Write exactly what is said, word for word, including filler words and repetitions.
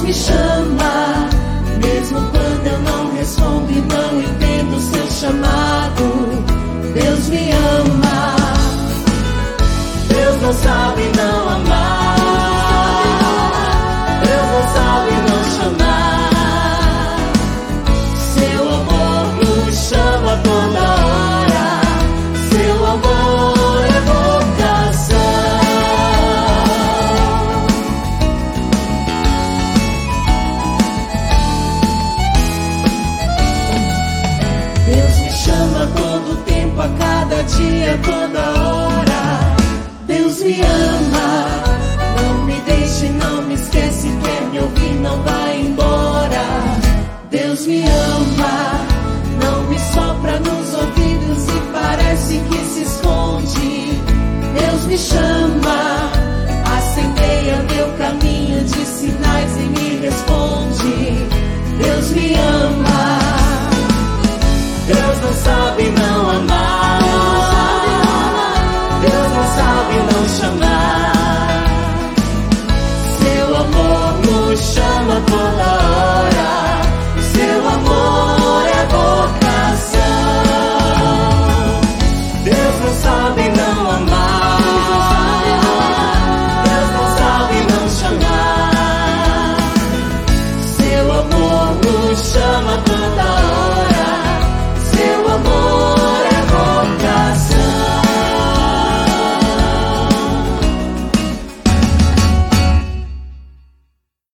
me chama, mesmo quando eu não respondo e não entendo o seu chamado. Deus me ama. Deus não sabe não amar, Deus não sabe não chamar. Seu amor nos chama toda hora, seu amor é vocação. Deus me chama todo tempo, a cada dia, toda hora. Deus me ama.